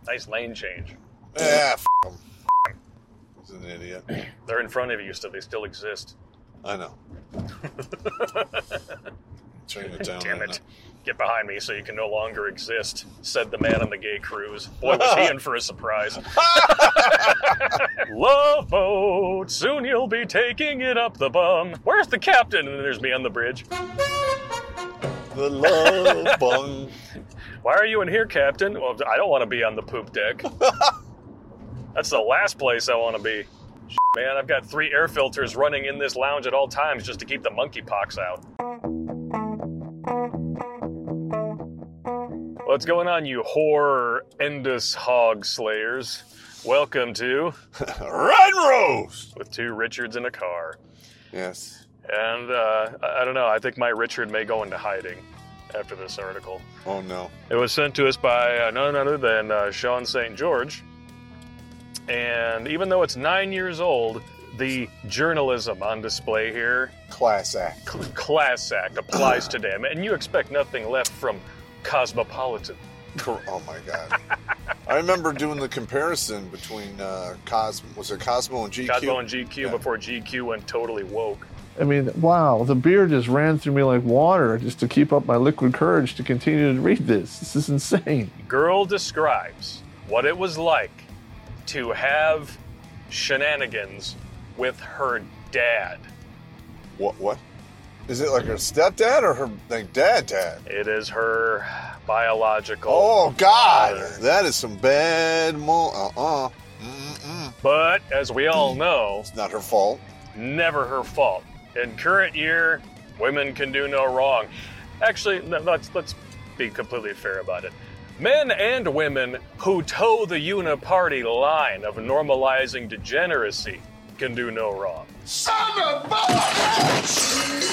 Nice lane change. Yeah, him. He's an idiot. They're in front of you, so they still exist. I know. Turning it down. Damn it. Get behind me so you can no longer exist, said the man on the gay cruise. Boy, was he in for a surprise. Love boat, soon you'll be taking it up the bum. Where's the captain? And then there's me on the bridge. The love bung. Why are you in here, Captain? Well, I don't want to be on the poop deck. That's the last place I want to be. Man, I've got 3 air filters running in this lounge at all times just to keep the monkeypox out. What's going on, you horrendous hog slayers? Welcome to Red Rose! With 2 Richards in a car. Yes. And, I don't know, I think my Richard may go into hiding after this article. Oh, no. It was sent to us by none other than Sean St. George. And even though it's 9 years old, the journalism on display here... Class act. Class act applies today. And you expect nothing left from Cosmopolitan. Oh, my God. I remember doing the comparison between was it Cosmo and GQ? Cosmo and GQ before GQ went totally woke. I mean, wow, the beer just ran through me like water just to keep up my liquid courage to continue to read this. This is insane. Girl describes what it was like to have shenanigans with her dad. What? Is it like her stepdad or her dad? It is her biological. Oh, God. Father. That is some bad But, as we all know... It's not her fault. Never her fault. In current year, women can do no wrong. Actually, let's be completely fair about it. Men and women who toe the uniparty line of normalizing degeneracy can do no wrong. Son of a bitch!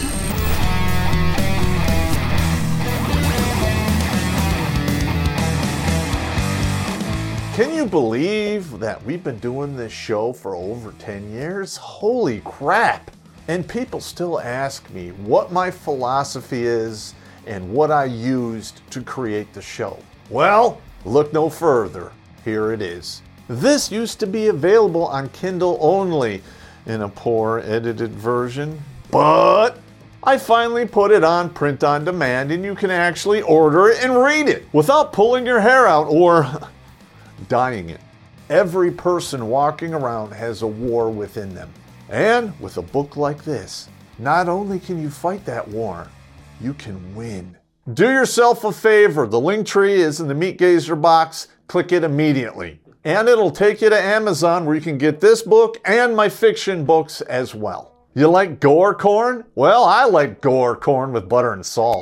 Can you believe that we've been doing this show for over 10 years? Holy crap! And people still ask me what my philosophy is and what I used to create the show. Well, look no further. Here it is. This used to be available on Kindle only in a poor edited version, but I finally put it on print on demand and you can actually order it and read it without pulling your hair out or dying it. Every person walking around has a war within them. And with a book like this, not only can you fight that war, you can win. Do yourself a favor. The link tree is in the Meat Gazer box. Click it immediately. And it'll take you to Amazon where you can get this book and my fiction books as well. You like gore corn? Well, I like gore corn with butter and salt.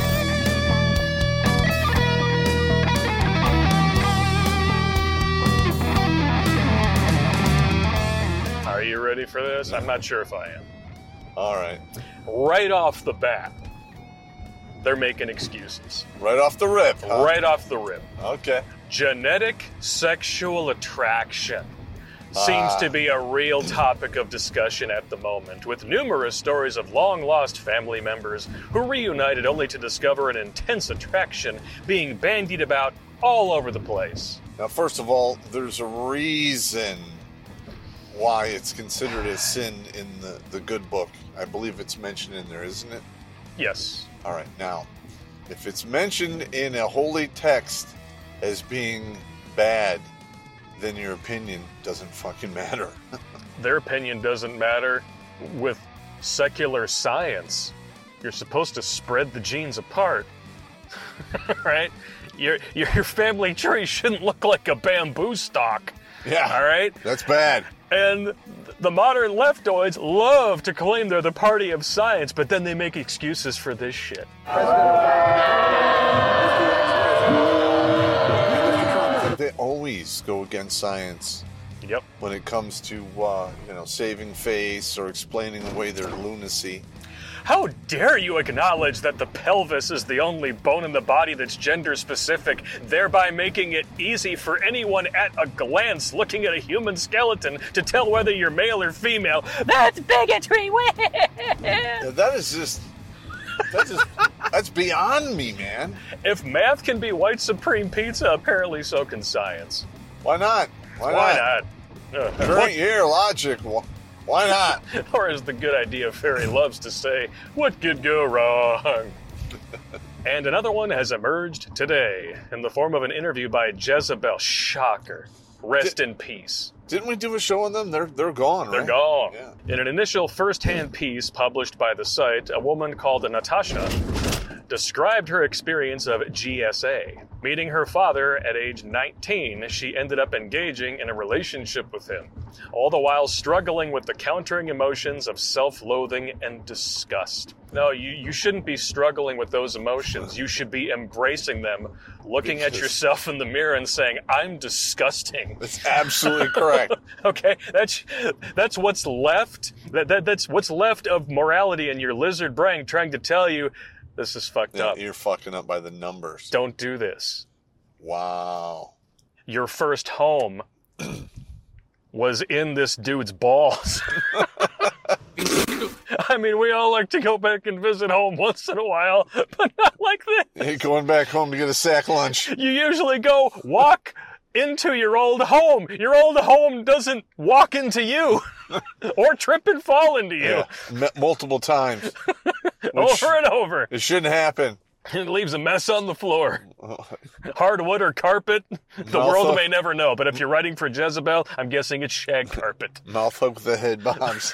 Are you ready for this? I'm not sure if I am. All right. Right off the bat, they're making excuses. Right off the rip, huh? Right off the rip. Okay. Genetic sexual attraction seems to be a real topic of discussion at the moment, with numerous stories of long-lost family members who reunited only to discover an intense attraction being bandied about all over the place. Now, first of all, there's a reason why it's considered a sin in the good book. I believe it's mentioned in there, isn't it? Yes. All right. Now, if it's mentioned in a holy text as being bad, then your opinion doesn't fucking matter. Their opinion doesn't matter with secular science. You're supposed to spread the genes apart, right? Your family tree shouldn't look like a bamboo stalk. Yeah. All right? That's bad. And the modern leftoids love to claim they're the party of science, but then they make excuses for this shit. They always go against science. Yep. When it comes to, saving face or explaining away their lunacy. How dare you acknowledge that the pelvis is the only bone in the body that's gender-specific, thereby making it easy for anyone at a glance looking at a human skeleton to tell whether you're male or female. That's bigotry! Yeah, that just That's beyond me, man. If math can be white supreme pizza, apparently so can science. Why not? Why not? Drink your logic. Why not? Or as the good idea fairy loves to say, what could go wrong? And another one has emerged today in the form of an interview by Jezebel. Shocker. Rest in peace. Didn't we do a show on them? They're gone, right? They're gone. Yeah. In an initial first-hand piece published by the site, a woman called Natasha described her experience of GSA. Meeting her father at age 19, she ended up engaging in a relationship with him, all the while struggling with the countering emotions of self-loathing and disgust. No, you shouldn't be struggling with those emotions. You should be embracing them, looking at yourself in the mirror and saying, I'm disgusting. That's absolutely correct. Okay, that's what's left. That's what's left of morality in your lizard brain trying to tell you, this is fucked up. You're fucking up by the numbers. Don't do this. Wow. Your first home was in this dude's balls. I mean, we all like to go back and visit home once in a while, but not like this. You're going back home to get a sack lunch. You usually go walk into your old home. Your old home doesn't walk into you or trip and fall into you. Yeah, multiple times. Over and over. It shouldn't happen. It leaves a mess on the floor. Hardwood or carpet, the world may never know. But if you're writing for Jezebel, I'm guessing it's shag carpet. Mouth hook with the head bombs.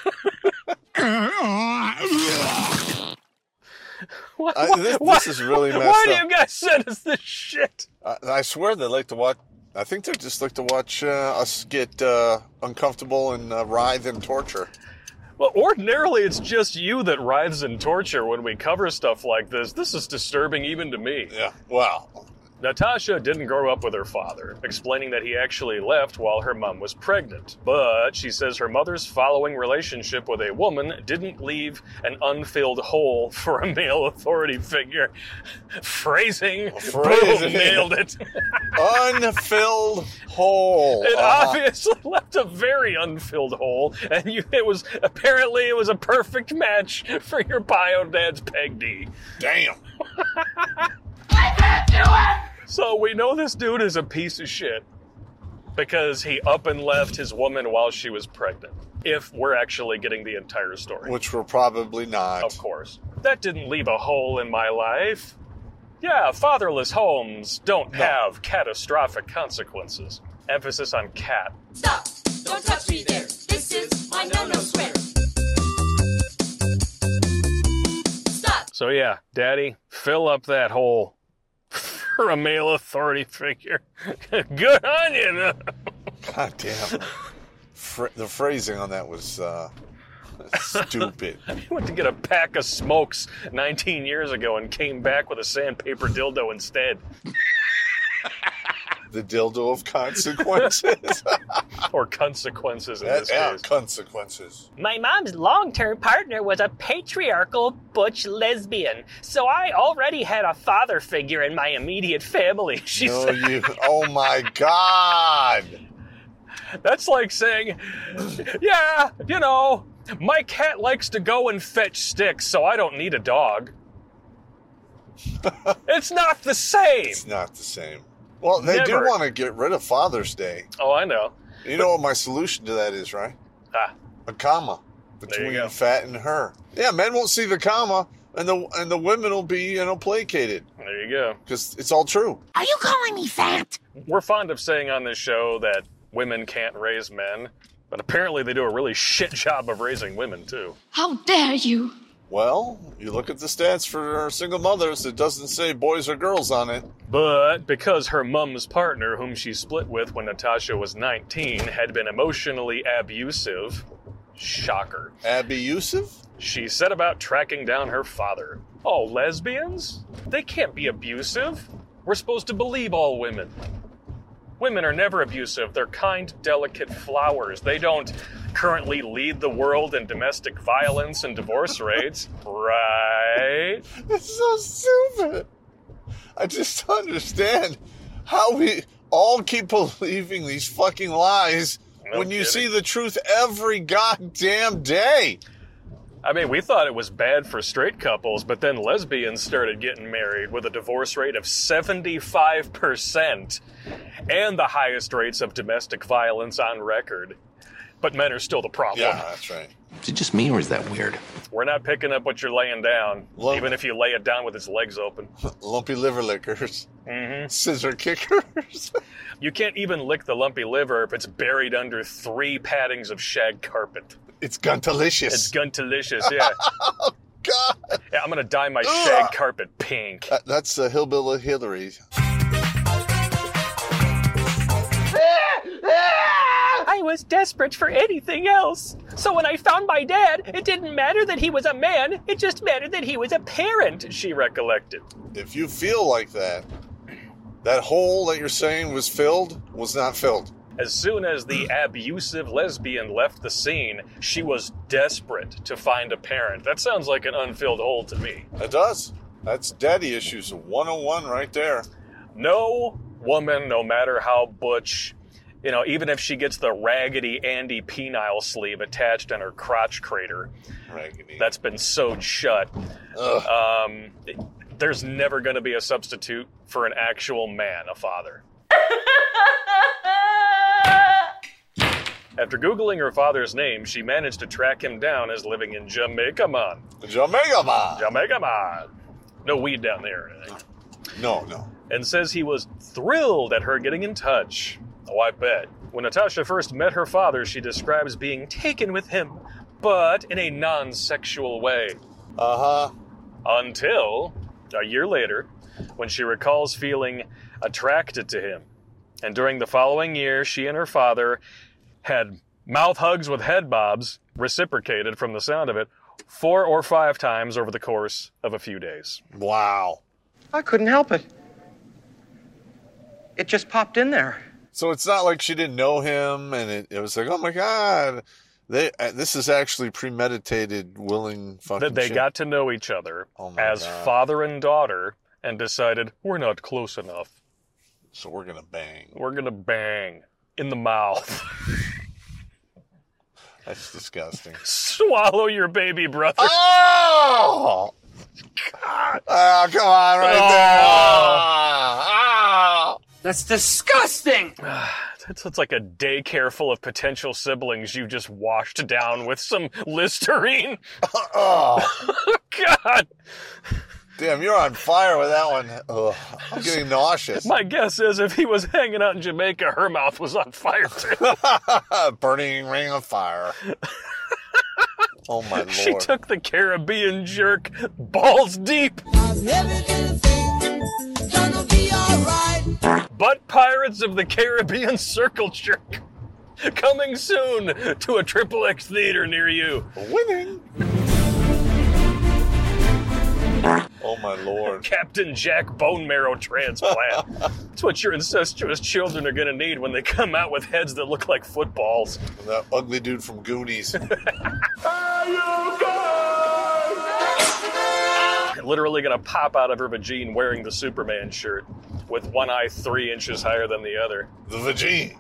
This is really messed up. Why do you guys send us this shit? I swear they like to watch. I think they just like to watch us get uncomfortable and writhe in torture. Well, ordinarily it's just you that writhes in torture when we cover stuff like this. This is disturbing even to me. Yeah, wow. Natasha didn't grow up with her father, explaining that he actually left while her mom was pregnant. But she says her mother's following relationship with a woman didn't leave an unfilled hole for a male authority figure. Phrasing. Boom, nailed it. Unfilled hole. It obviously left a very unfilled hole, and it was a perfect match for your bio dad's Peg D. Damn. I can't do it! So we know this dude is a piece of shit because he up and left his woman while she was pregnant. If we're actually getting the entire story. Which we're probably not. Of course. That didn't leave a hole in my life. Yeah, fatherless homes don't have catastrophic consequences. Emphasis on cat. Stop! Don't touch me there. This is my no-no square. Stop! So yeah, Daddy, fill up that hole for a male authority figure. Good on you. God damn. The phrasing on that was stupid. He went to get a pack of smokes 19 years ago and came back with a sandpaper dildo instead. The dildo of consequences. Or consequences in this case. Consequences. My mom's long-term partner was a patriarchal butch lesbian, so I already had a father figure in my immediate family. She said. Oh my God. That's like saying, yeah, my cat likes to go and fetch sticks, so I don't need a dog. It's not the same. It's not the same. Well, they do want to get rid of Father's Day. Oh, I know. You know what my solution to that is, right? A comma between fat and her. Yeah, men won't see the comma, and the women will be, placated. There you go. Because it's all true. Are you calling me fat? We're fond of saying on this show that women can't raise men, but apparently they do a really shit job of raising women, too. How dare you? Well, you look at the stats for single mothers, it doesn't say boys or girls on it. But because her mom's partner, whom she split with when Natasha was 19, had been emotionally abusive, shocker. Abusive? She set about tracking down her father. Oh, lesbians? They can't be abusive. We're supposed to believe all women. Women are never abusive. They're kind, delicate flowers. They don't currently lead the world in domestic violence and divorce rates, right? It's so stupid. I just don't understand how we all keep believing these fucking lies when you see the truth every goddamn day. I mean, we thought it was bad for straight couples, but then lesbians started getting married with a divorce rate of 75% and the highest rates of domestic violence on record. But men are still the problem. Yeah, that's right. Is it just me or is that weird? We're not picking up what you're laying down, even if you lay it down with its legs open. Lumpy liver lickers. Mm-hmm. Scissor kickers. You can't even lick the lumpy liver if it's buried under 3 paddings of shag carpet. It's guntalicious. It's guntalicious, yeah. Oh, God. Yeah, I'm going to dye my shag carpet pink. That's Hillbilly Hillary. I was desperate for anything else. So when I found my dad, it didn't matter that he was a man, it just mattered that he was a parent, she recollected. If you feel like that hole that you're saying was filled was not filled. As soon as the abusive lesbian left the scene, she was desperate to find a parent. That sounds like an unfilled hole to me. It does. That's daddy issues 101 right there. No woman, no matter how butch, even if she gets the Raggedy Andy penile sleeve attached in her crotch crater, that's been sewed shut, there's never going to be a substitute for an actual man, a father. After Googling her father's name, she managed to track him down as living in Jamaica, man. Jamaica, man. Jamaica, man. No weed down there or anything. No. And says he was thrilled at her getting in touch. Oh, I bet. When Natasha first met her father, she describes being taken with him, but in a non-sexual way. Uh-huh. Until a year later, when she recalls feeling attracted to him. And during the following year, she and her father had mouth hugs with head bobs, reciprocated from the sound of it, 4 or 5 times over the course of a few days. Wow. I couldn't help it. It just popped in there. So it's not like she didn't know him, and it was like, oh my God, this is actually premeditated, willing fucking that they shit. got to know each other as father and daughter and decided, we're not close enough. So we're going to bang. We're going to bang in the mouth. That's disgusting. Swallow your baby brother. Oh! God. Oh, come on, right there. Oh! That's disgusting! It's like a daycare full of potential siblings you just washed down with some Listerine. Oh. God. Damn, you're on fire with that one. Ugh, I'm getting nauseous. My guess is if he was hanging out in Jamaica, her mouth was on fire too. Burning ring of fire. Oh my Lord. She took the Caribbean jerk balls deep. Everything's gonna be alright. But Pirates of the Caribbean Circle Jerk. Coming soon to a XXX theater near you. Winning. Oh my Lord. Captain Jack Bone Marrow Transplant. That's what your incestuous children are going to need when they come out with heads that look like footballs. And that ugly dude from Goonies. Literally going to pop out of her vagine wearing the Superman shirt with one eye 3 inches higher than the other. The vagine.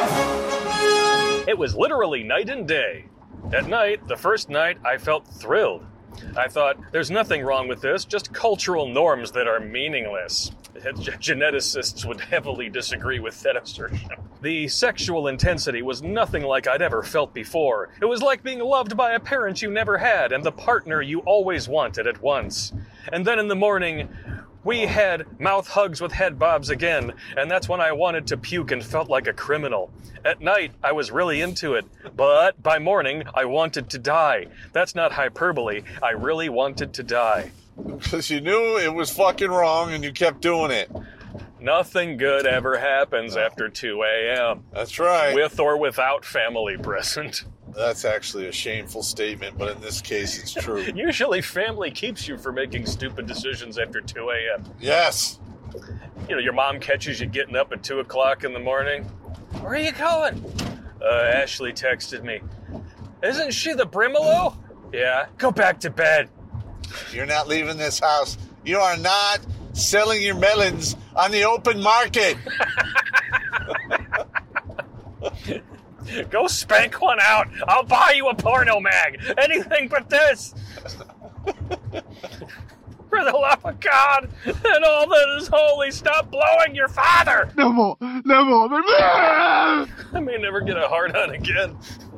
It was literally night and day. At night, the first night, I felt thrilled. I thought, there's nothing wrong with this, just cultural norms that are meaningless. Geneticists would heavily disagree with that assertion. The sexual intensity was nothing like I'd ever felt before. It was like being loved by a parent you never had and the partner you always wanted at once. And then in the morning, we had mouth hugs with head bobs again, and that's when I wanted to puke and felt like a criminal. At night, I was really into it, but by morning, I wanted to die. That's not hyperbole. I really wanted to die. Because you knew it was fucking wrong and you kept doing it. Nothing good ever happens after 2 a.m. That's right. With or without family present. That's actually a shameful statement, but in this case, it's true. Usually family keeps you from making stupid decisions after 2 a.m. Yes. You know, your mom catches you getting up at 2 o'clock in the morning. Where are you going? Ashley texted me. Isn't she the Brimalo? Yeah, go back to bed. You're not leaving this house. You are not selling your melons on the open market. Go spank one out. I'll buy you a porno mag. Anything but this. For the love of God and all that is holy, stop blowing your father. No more. I may never get a hard on again.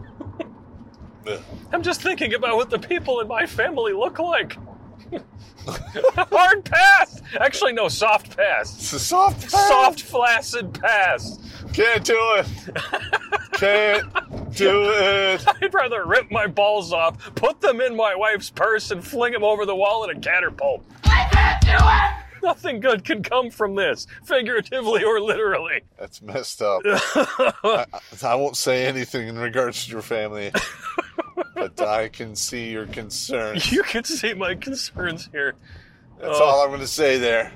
I'm just thinking about what the people in my family look like. Hard pass. Actually, no, soft pass. It's a soft pass? Soft, flaccid pass. Can't do it. Can't do it. I'd rather rip my balls off, put them in my wife's purse, and fling them over the wall in a catapult. I can't do it! Nothing good can come from this, figuratively or literally. That's messed up. I won't say anything in regards to your family, but I can see your concerns. You can see my concerns here. That's all I'm going to say there.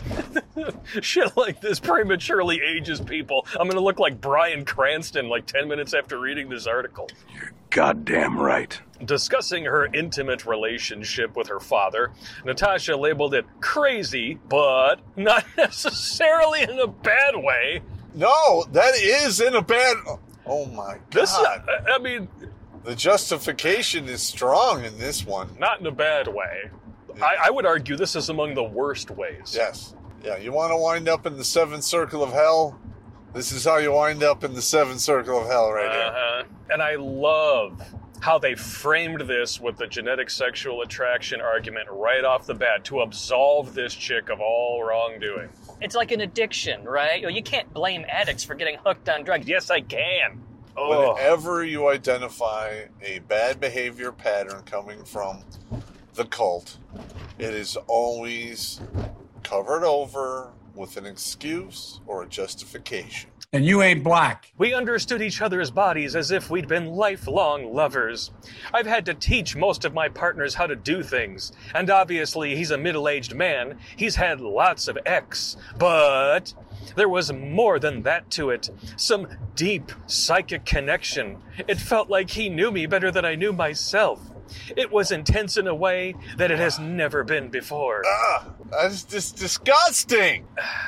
Shit like this prematurely ages people. I'm going to look like Bryan Cranston like 10 minutes after reading this article. You're goddamn right. Discussing her intimate relationship with her father, Natasha labeled it crazy, but not necessarily in a bad way. No, that is in a bad... Oh my God. I mean... The justification is strong in this one. Not in a bad way. I would argue this is among the worst ways. Yes. Yeah, you want to wind up in the seventh circle of hell? This is how you wind up in the seventh circle of hell right here. And I love how they framed this with the genetic sexual attraction argument right off the bat to absolve this chick of all wrongdoing. It's like an addiction, right? You can't blame addicts for getting hooked on drugs. Yes, I can. Whenever you identify a bad behavior pattern coming from the cult, it is always covered over with an excuse or a justification. And you ain't black. We understood each other's bodies as if we'd been lifelong lovers. I've had to teach most of my partners how to do things, and obviously he's a middle-aged man. He's had lots of ex, but there was more than that to it. Some deep psychic connection. It felt like he knew me better than I knew myself. It was intense in a way that it has never been before. That's just disgusting.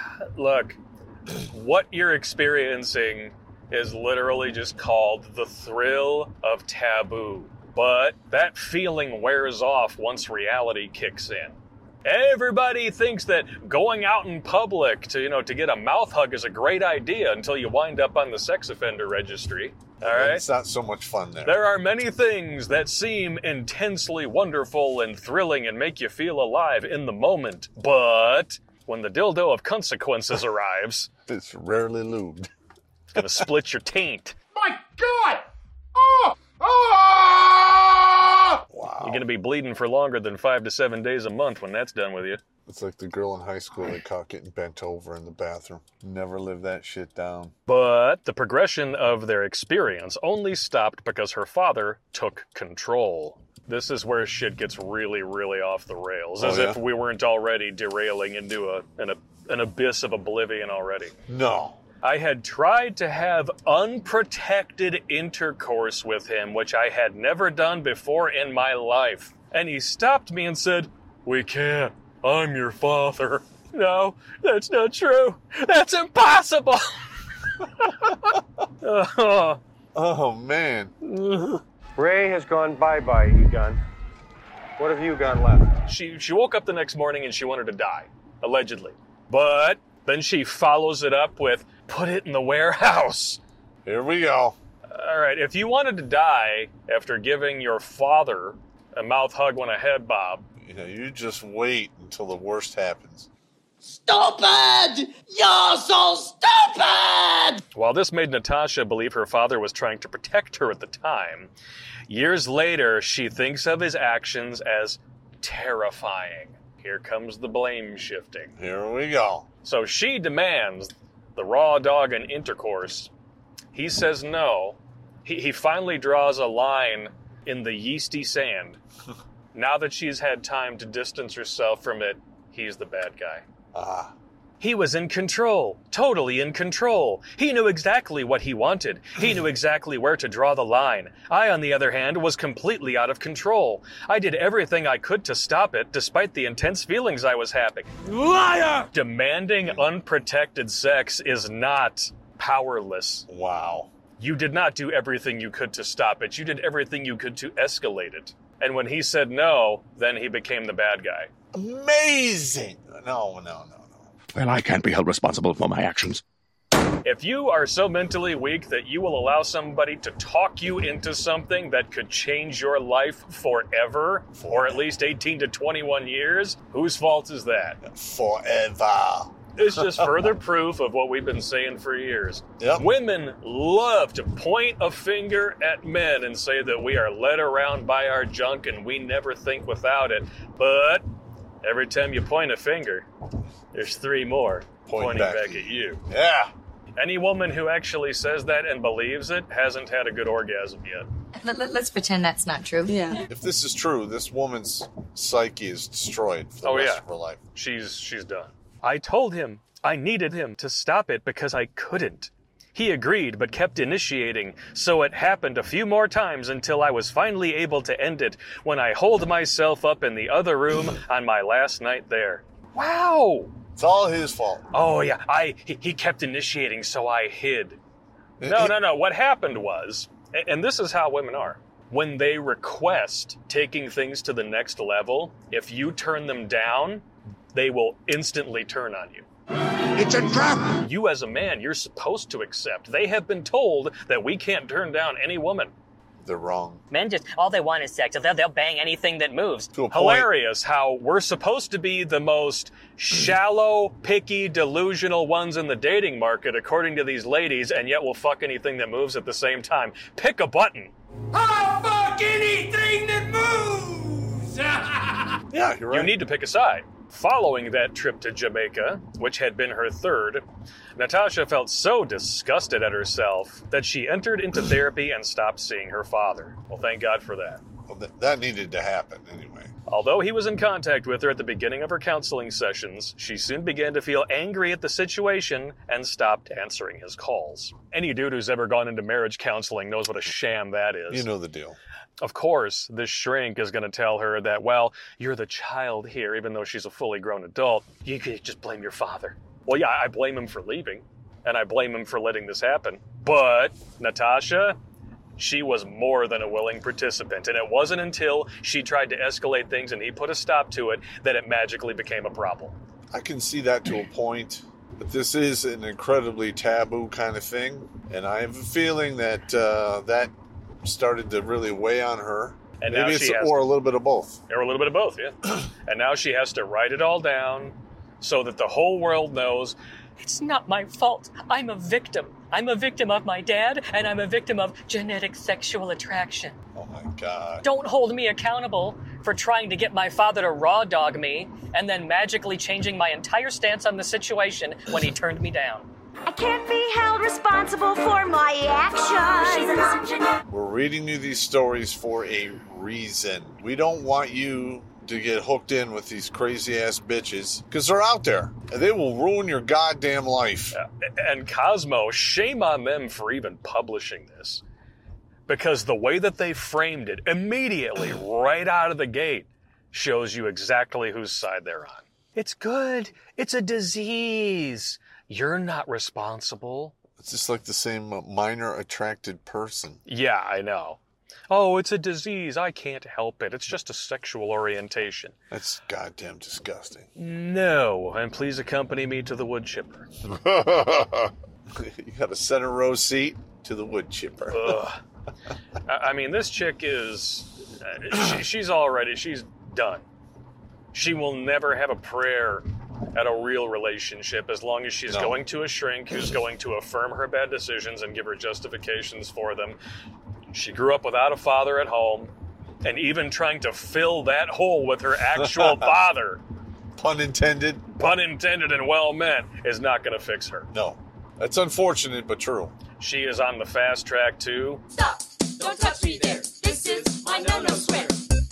Look, what you're experiencing is literally just called the thrill of taboo. But that feeling wears off once reality kicks in. Everybody thinks that going out in public to get a mouth hug is a great idea until you wind up on the sex offender registry. All right? It's not so much fun there. There are many things that seem intensely wonderful and thrilling and make you feel alive in the moment, but when the dildo of consequences arrives, it's rarely lubed. It's gonna split your taint. My God! Wow. You're gonna be bleeding for longer than 5 to 7 days a month when that's done with you. It's like the girl in high school that caught getting bent over in the bathroom. Never live that shit down. But the progression of their experience only stopped because her father took control. This is where shit gets really, really off the rails, as if we weren't already derailing into an abyss of oblivion already. No. I had tried to have unprotected intercourse with him, which I had never done before in my life. And he stopped me and said, "We can't. I'm your father." No, that's not true. That's impossible. Oh, man. Ray has gone bye-bye, Egon. What have you got left? She woke up the next morning and she wanted to die, allegedly. But then she follows it up with, "Put it in the warehouse." Here we go. All right, if you wanted to die after giving your father a mouth hug on a head bob, you just wait until the worst happens. Stupid! You're so stupid! While this made Natasha believe her father was trying to protect her at the time, years later, she thinks of his actions as terrifying. Here comes the blame shifting. Here we go. So she demands the raw dog and intercourse. He says no. He finally draws a line in the yeasty sand. Now that she's had time to distance herself from it, he's the bad guy. He was in control, totally in control. He knew exactly what he wanted. He knew exactly where to draw the line. I, on the other hand, was completely out of control. I did everything I could to stop it, despite the intense feelings I was having. Liar! Demanding unprotected sex is not powerless. Wow. You did not do everything you could to stop it. You did everything you could to escalate it. And when he said no, then he became the bad guy. Amazing. No. Well, I can't be held responsible for my actions. If you are so mentally weak that you will allow somebody to talk you into something that could change your life forever, or at least 18 to 21 years, whose fault is that? Forever. It's just further proof of what we've been saying for years. Yep. Women love to point a finger at men and say that we are led around by our junk and we never think without it. But every time you point a finger, there's 3 more pointing back at you. Yeah. Any woman who actually says that and believes it hasn't had a good orgasm yet. Let's pretend that's not true. Yeah. If this is true, this woman's psyche is destroyed for the rest of her life. She's done. I told him I needed him to stop it because I couldn't. He agreed but kept initiating, so it happened a few more times until I was finally able to end it when I holed myself up in the other room on my last night there. Wow! It's all his fault. Oh, yeah. He kept initiating, so I hid. No. What happened was, and this is how women are, when they request taking things to the next level, if you turn them down, they will instantly turn on you. It's a trap! You as a man, you're supposed to accept. They have been told that we can't turn down any woman. They're wrong. Men just, all they want is sex. They'll bang anything that moves. To a point. Hilarious how we're supposed to be the most shallow, picky, delusional ones in the dating market, according to these ladies, and yet we'll fuck anything that moves at the same time. Pick a button. I'll fuck anything that moves! Yeah, you're right. You need to pick a side. Following that trip to Jamaica, which had been her 3rd, Natasha felt so disgusted at herself that she entered into therapy and stopped seeing her father. Well, thank God for that. Well, that needed to happen anyway. Although he was in contact with her at the beginning of her counseling sessions, she soon began to feel angry at the situation and stopped answering his calls. Any dude who's ever gone into marriage counseling knows what a sham that is. You know the deal. Of course, this shrink is going to tell her that, well, you're the child here, even though she's a fully grown adult. You could just blame your father. Well, yeah, I blame him for leaving, and I blame him for letting this happen. But Natasha, she was more than a willing participant, and it wasn't until she tried to escalate things and he put a stop to it that it magically became a problem. I can see that to a point, but this is an incredibly taboo kind of thing, and I have a feeling that that started to really weigh on her. And maybe now it's she has or to, a little bit of both. Or a little bit of both, yeah. And now she has to write it all down so that the whole world knows It's not my fault. I'm a victim. I'm a victim of my dad, and I'm a victim of genetic sexual attraction. Oh my God. Don't hold me accountable for trying to get my father to raw dog me and then magically changing my entire stance on the situation when he turned me down. I can't be held responsible for my actions. We're reading you these stories for a reason. We don't want you to get hooked in with these crazy ass bitches because they're out there and they will ruin your goddamn life. And Cosmo, shame on them for even publishing this, because the way that they framed it immediately right out of the gate shows you exactly whose side they're on. It's good. It's a disease. You're not responsible. It's just like the same minor attracted person. Yeah, I know. Oh, it's a disease. I can't help it. It's just a sexual orientation. That's goddamn disgusting. No, and please accompany me to the wood chipper. You got a center row seat to the wood chipper. I mean, this chick is... she's done. She will never have a prayer at a real relationship as long as she's going to a shrink who's going to affirm her bad decisions and give her justifications for them. She grew up without a father at home, and even trying to fill that hole with her actual father, pun intended and well meant, is not going to fix her. No. That's unfortunate, but true. She is on the fast track to... Stop! Don't touch me there. This is my no-no square.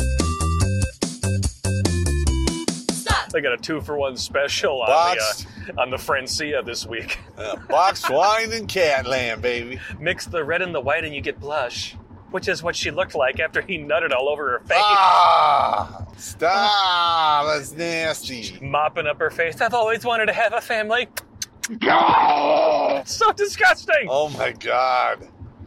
They got a 2-for-1 special on the Francia this week. Boxed wine and cat lamb, baby. Mix the red and the white and you get blush, which is what she looked like after he nutted all over her face. Ah! Stop! That's nasty. Mopping up her face. I've always wanted to have a family. It's so disgusting. Oh my God.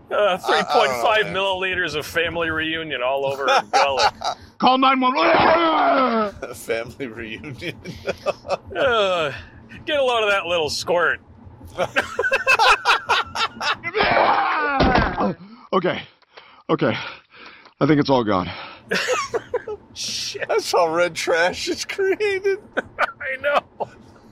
3.5 milliliters of family reunion all over her gullet. Call 911. Family reunion. Get a load of that little squirt. Okay. I think it's all gone. Shit. That's how red trash is created. I know.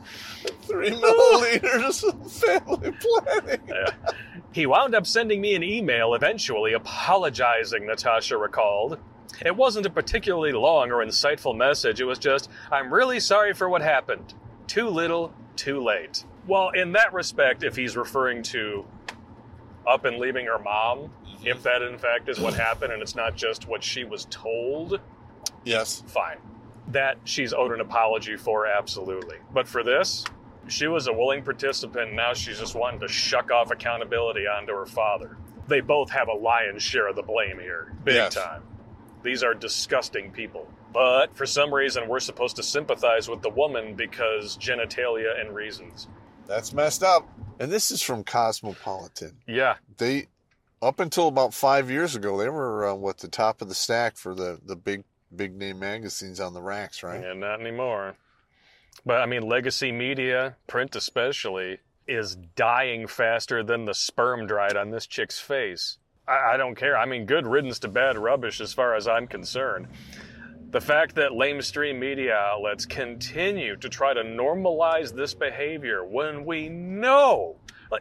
3 milliliters of family planning. Yeah. He wound up sending me an email eventually apologizing, Natasha recalled. It wasn't a particularly long or insightful message. It was just, I'm really sorry for what happened. Too little, too late. Well, in that respect, if he's referring to up and leaving her mom, if that in fact is what happened and it's not just what she was told, yes, fine. That she's owed an apology for, absolutely. But for this, she was a willing participant. Now she's just wanting to shuck off accountability onto her father. They both have a lion's share of the blame here. Big time. These are disgusting people. But for some reason, we're supposed to sympathize with the woman because genitalia and reasons. That's messed up. And this is from Cosmopolitan. Yeah. They, up until about 5 years ago, they were, the top of the stack for the big name magazines on the racks, right? Yeah, not anymore. But, I mean, legacy media, print especially, is dying faster than the sperm dried on this chick's face. I don't care. I mean, good riddance to bad rubbish as far as I'm concerned. The fact that lamestream media outlets continue to try to normalize this behavior when we know,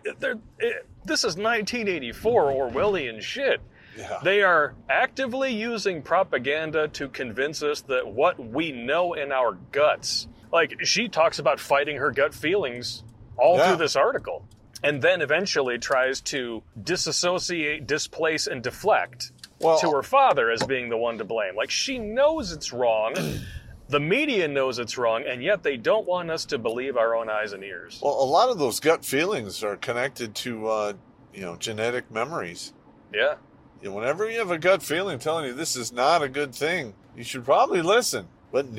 this is 1984 Orwellian shit. Yeah. They are actively using propaganda to convince us that what we know in our guts. Like, she talks about fighting her gut feelings all through this article, and then eventually tries to disassociate, displace, and deflect to her father as being the one to blame. Like, she knows it's wrong, the media knows it's wrong, and yet they don't want us to believe our own eyes and ears. Well, a lot of those gut feelings are connected to, genetic memories. Yeah. Whenever you have a gut feeling telling you this is not a good thing, you should probably listen. But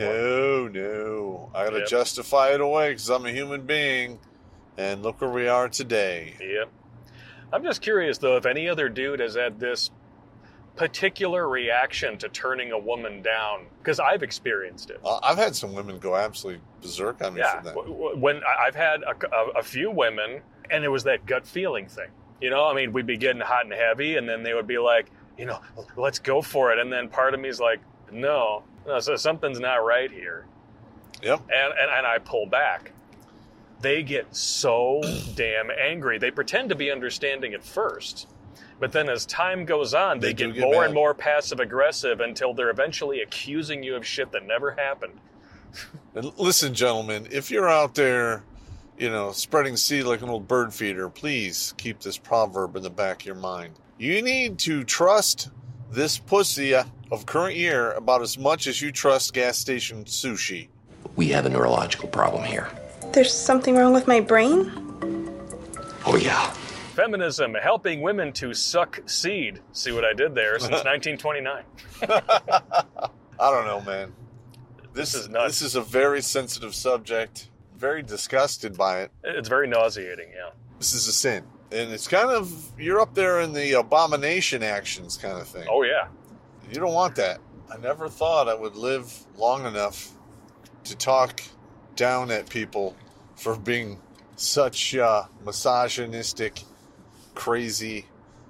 no, I gotta justify it away because I'm a human being, and look where we are today. Yep. I'm just curious, though, if any other dude has had this particular reaction to turning a woman down, because I've experienced it. I've had some women go absolutely berserk on me for that. When I've had a few women, and it was that gut feeling thing. You know, I mean, we'd be getting hot and heavy, and then they would be like, let's go for it. And then part of me is like, no, so something's not right here. Yep. And I pull back. They get so damn angry. They pretend to be understanding at first. But then as time goes on, they get more and more passive-aggressive until they're eventually accusing you of shit that never happened. And listen, gentlemen, if you're out there, spreading seed like an old bird feeder, please keep this proverb in the back of your mind. You need to trust this pussy of current year about as much as you trust gas station sushi. We have a neurological problem here. There's something wrong with my brain? Oh, yeah. Feminism, helping women to suck seed. See what I did there? Since 1929. I don't know, man. This is nuts. This is a very sensitive subject. Very disgusted by it. It's very nauseating, yeah. This is a sin. And it's kind of, you're up there in the abomination actions kind of thing. Oh, yeah. You don't want that. I never thought I would live long enough to talk down at people for being such misogynistic, crazy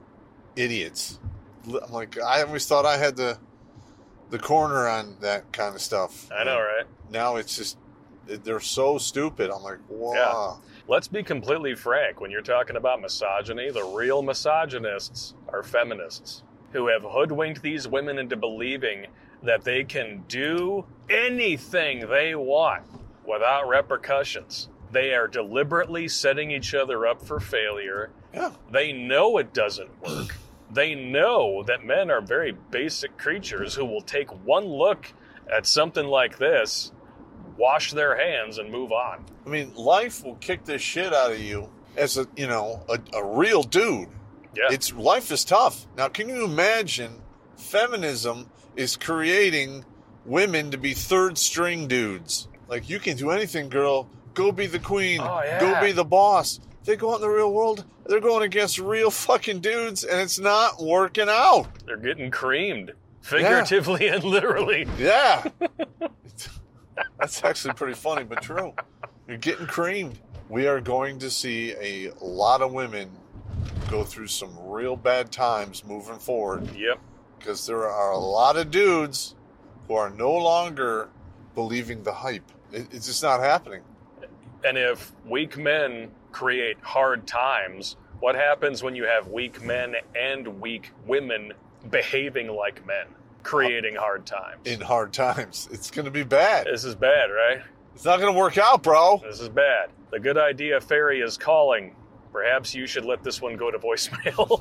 idiots. I'm like, I always thought I had the corner on that kind of stuff. I know, right? Now it's just, they're so stupid. I'm like, wow. Yeah. Let's be completely frank. When you're talking about misogyny, the real misogynists are feminists who have hoodwinked these women into believing that they can do anything they want without repercussions. They are deliberately setting each other up for failure. Yeah. They know it doesn't work. They know that men are very basic creatures who will take one look at something like this, wash their hands, and move on. I mean, life will kick this shit out of you as a real dude. Yeah. Life is tough. Now, can you imagine feminism is creating women to be third string dudes? Like, you can do anything, girl. Go be the queen. Oh, yeah. Go be the boss. They go out in the real world, they're going against real fucking dudes, and it's not working out. They're getting creamed, figuratively and literally. Yeah. That's actually pretty funny, but true. You're getting creamed. We are going to see a lot of women go through some real bad times moving forward. Yep. Because there are a lot of dudes who are no longer believing the hype. It's just not happening. And if weak men create hard times, what happens when you have weak men and weak women behaving like men, creating hard times? In hard times. It's going to be bad. This is bad, right? It's not going to work out, bro. This is bad. The Good Idea Fairy is calling. Perhaps you should let this one go to voicemail.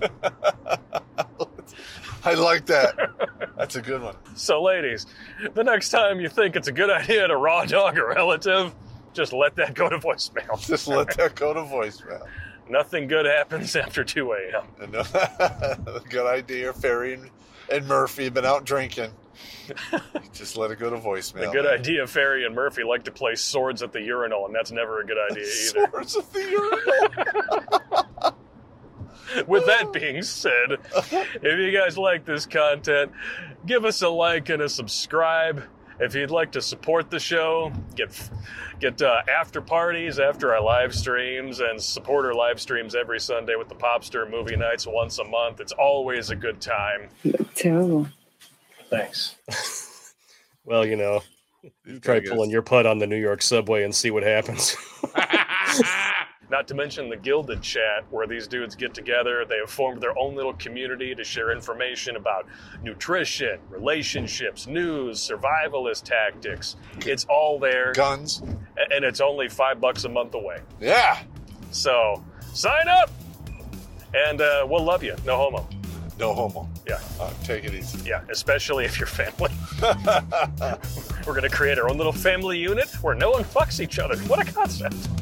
I like that. That's a good one. So, ladies, the next time you think it's a good idea to raw dog a relative, just let that go to voicemail. Just let that go to voicemail. Nothing good happens after 2 a.m. Good Idea Fairy and Murphy have been out drinking. Just let it go to voicemail. The Good Idea Fairy and Murphy like to play swords at the urinal, and that's never a good idea either. Swords at the urinal. With that being said, if you guys like this content, give us a like and a subscribe. If you'd like to support the show, get after parties after our live streams, and support our live streams every Sunday with the Popster movie nights once a month. It's always a good time. Terrible. Thanks. Well, you know, try pulling your putt on the New York subway and see what happens. Not to mention the Gilded Chat, where these dudes get together. They have formed their own little community to share information about nutrition, relationships, news, survivalist tactics. It's all there. Guns. And it's only $5 a month away. Yeah. So, sign up! And we'll love you. No homo. No homo. Yeah. Take it easy. Yeah, especially if you're family. We're going to create our own little family unit where no one fucks each other. What a concept.